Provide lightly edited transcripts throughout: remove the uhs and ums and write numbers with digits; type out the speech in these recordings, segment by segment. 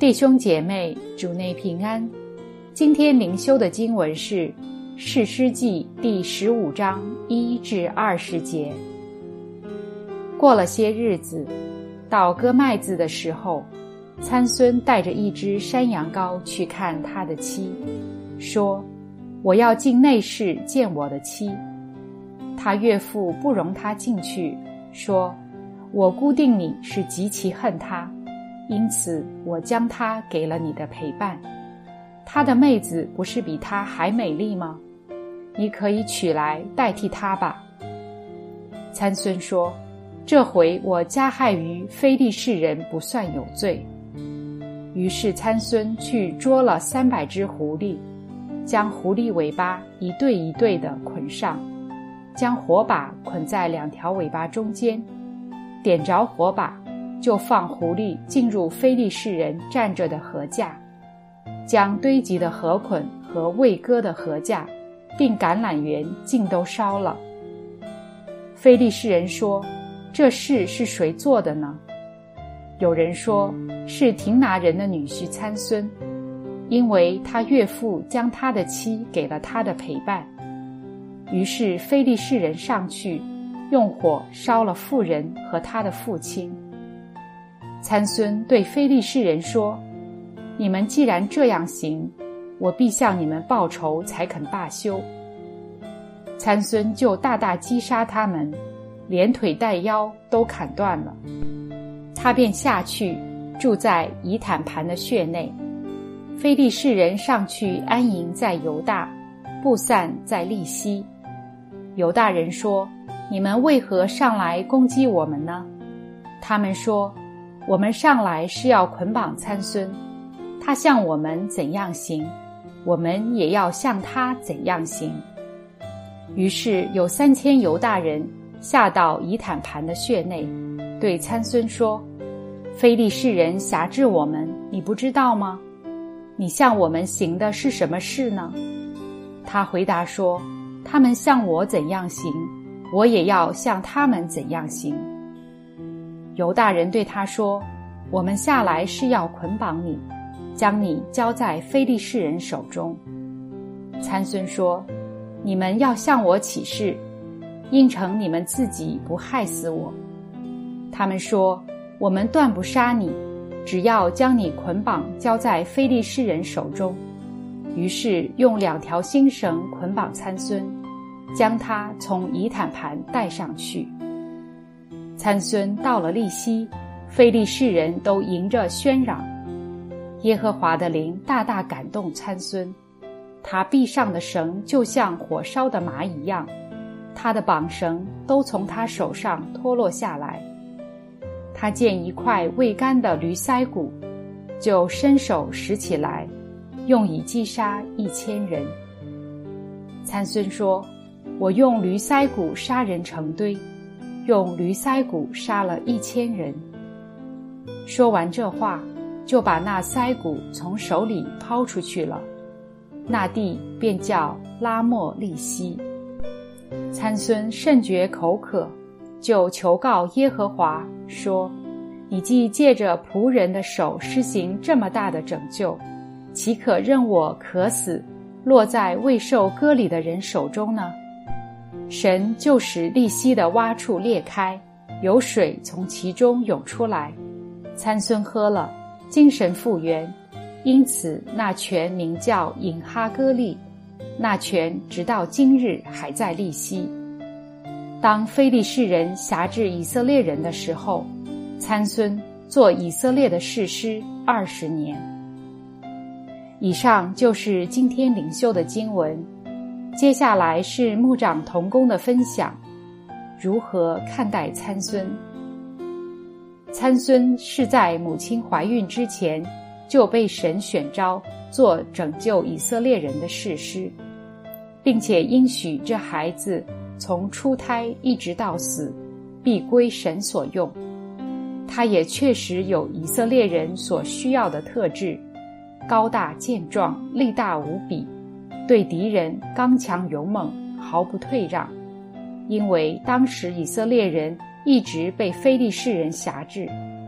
弟兄姐妹，主内平安。今天灵修的经文是士师记第15章1至20节。过了些日子，到割麦子的时候，参孙带着一只山羊羔去看他的妻，说：我要进内室见我的妻。他岳父不容他进去，说：我估定你是极其恨他，因此我将他给了你的陪伴。他的妹子不是比他还美丽吗？你可以取来代替他吧。参孙说：这回我加害于非利士人不算有罪。于是参孙去捉了300只狐狸，将狐狸尾巴一对一对地捆上，将火把捆在2条尾巴中间，点着火把，就放狐狸进入非利士人站着的禾架，将堆积的禾捆和未割的禾架并橄榄园尽都烧了。非利士人说：这事是谁做的呢？有人说是亭拿人的女婿参孙，因为他岳父将他的妻给了他的陪伴。于是非利士人上去，用火烧了妇人和他的父亲。参孙对非利士人说：你们既然这样行，我必向你们报仇，才肯罢休。参孙就大大击杀他们，连腿带腰都砍断了。他便下去住在以坦盘的穴内。非利士人上去安营在犹大，布散在利希。犹大人说：你们为何上来攻击我们呢？他们说：我们上来是要捆绑参孙，他向我们怎样行，我们也要向他怎样行。于是有3000犹大人下到以坦盘的穴内，对参孙说：非利士人辖制我们，你不知道吗？你向我们行的是什么事呢？他回答说：他们向我怎样行，我也要向他们怎样行。犹大人对他说：我们下来是要捆绑你，将你交在非利士人手中。参孙说：你们要向我起誓，应承你们自己不害死我。他们说：我们断不杀你，只要将你捆绑交在非利士人手中。于是用2条新绳捆绑参孙，将他从以坦盘带上去。参孙到了利希，非利士人都迎着喧嚷。耶和华的灵大大感动参孙，他臂上的绳就像火烧的麻一样，他的绑绳都从他手上脱落下来。他见一块未干的驴腮骨，就伸手拾起来，用以击杀1000人。参孙说：我用驴腮骨杀人成堆，用驴腮骨杀了1000人。说完这话，就把那腮骨从手里抛出去了，那地便叫拉莫利希。参孙甚觉口渴，就求告耶和华说：你既借着仆人的手施行这么大的拯救，岂可任我渴死，落在未受割礼的人手中呢？神就使利希的洼处裂开，有水从其中涌出来，参孙喝了，精神复原，因此那泉名叫隐哈歌利，那泉直到今日还在利希。当非利士人辖制以色列人的时候，参孙做以色列的士师20年。以上就是今天灵修的经文，接下来是牧长同工的分享，如何看待参孙。参孙是在母亲怀孕之前就被神选召做拯救以色列人的士师，并且应许这孩子从出胎一直到死必归神所用。他也确实有以色列人所需要的特质，高大健壮，力大无比，对敌人刚强勇猛，毫不退让。因为当时以色列人一直被非利士人辖制，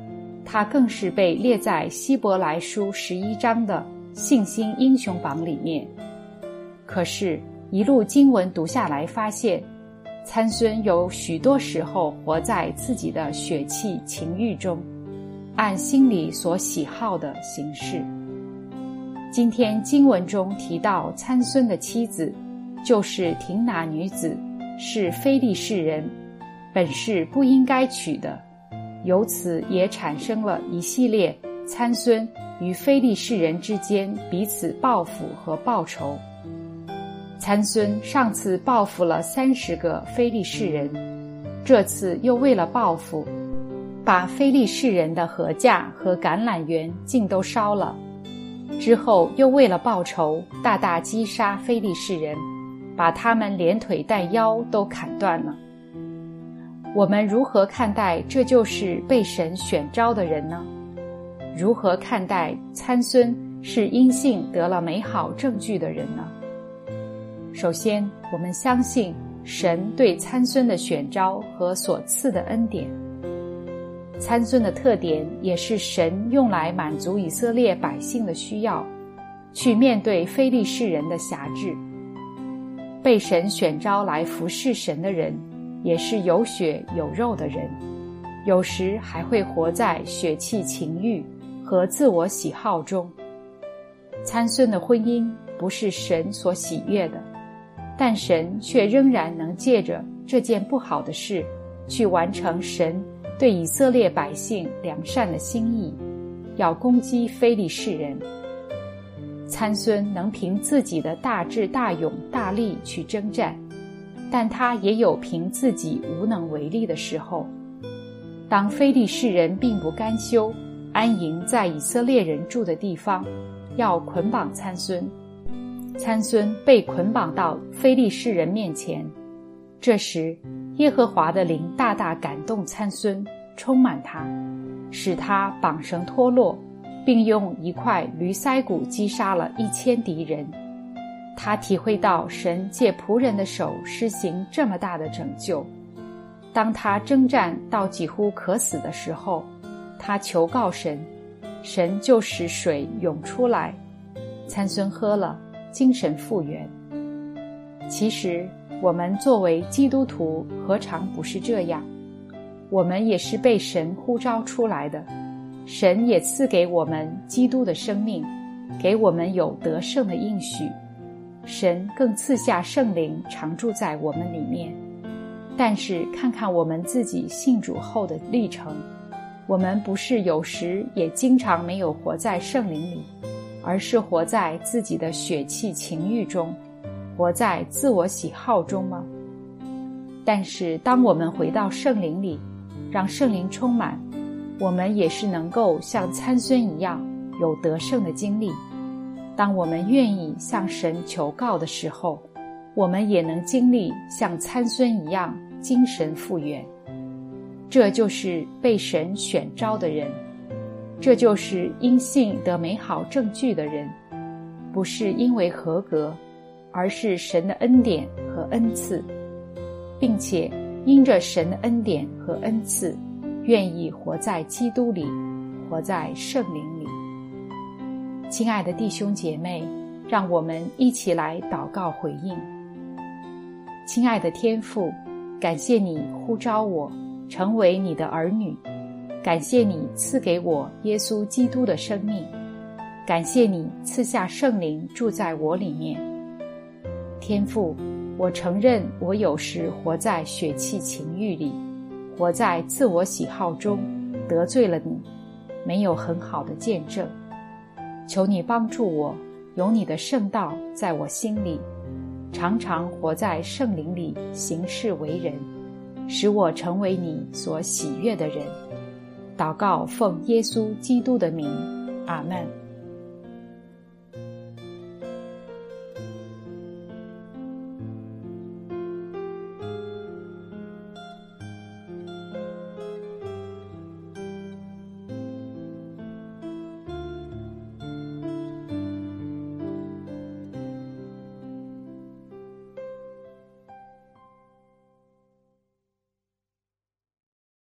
他更是被列在希伯来书11章的信心英雄榜里面。可是一路经文读下来，发现参孙有许多时候活在自己的血气情欲中，按心里所喜好的行事。今天经文中提到参孙的妻子就是亭拿女子，是非利士人，本是不应该娶的，由此也产生了一系列参孙与非利士人之间彼此报复和报仇。参孙上次报复了30个非利士人，这次又为了报复，把非利士人的禾稼和橄榄园尽都烧了。之后又为了报仇，大大击杀非利士人，把他们连腿带腰都砍断了。我们如何看待这就是被神选召的人呢？如何看待参孙是因信得了美好证据的人呢？首先，我们相信神对参孙的选召和所赐的恩典。参孙的特点也是神用来满足以色列百姓的需要，去面对非利士人的辖制。被神选召来服侍神的人，也是有血有肉的人，有时还会活在血气情欲和自我喜好中。参孙的婚姻不是神所喜悦的，但神却仍然能借着这件不好的事，去完成神对以色列百姓良善的心意，要攻击非利士人。参孙能凭自己的大智大勇大力去征战，但他也有凭自己无能为力的时候。当非利士人并不甘休，安营在以色列人住的地方，要捆绑参孙，参孙被捆绑到非利士人面前。这时耶和华的灵大大感动参孙，充满他，使他绑绳脱落，并用一块驴腮骨击杀了1000敌人。他体会到神借仆人的手施行这么大的拯救。当他征战到几乎渴死的时候，他求告神，神就使水涌出来，参孙喝了，精神复原。其实我们作为基督徒何尝不是这样？我们也是被神呼召出来的，神也赐给我们基督的生命，给我们有得胜的应许，神更赐下圣灵常住在我们里面。但是看看我们自己信主后的历程，我们不是有时也经常没有活在圣灵里，而是活在自己的血气情欲中，活在自我喜好中吗？但是当我们回到圣灵里，让圣灵充满，我们也是能够像参孙一样有得胜的经历。当我们愿意向神求告的时候，我们也能经历像参孙一样精神复原。这就是被神选召的人，这就是因信得美好证据的人，不是因为合格，而是神的恩典和恩赐，并且因着神的恩典和恩赐，愿意活在基督里，活在圣灵里。亲爱的弟兄姐妹，让我们一起来祷告回应。亲爱的天父，感谢你呼召我成为你的儿女，感谢你赐给我耶稣基督的生命，感谢你赐下圣灵住在我里面。天父，我承认我有时活在血气情欲里，活在自我喜好中，得罪了你，没有很好的见证。求你帮助我，有你的圣道在我心里，常常活在圣灵里行事为人，使我成为你所喜悦的人。祷告奉耶稣基督的名，阿们。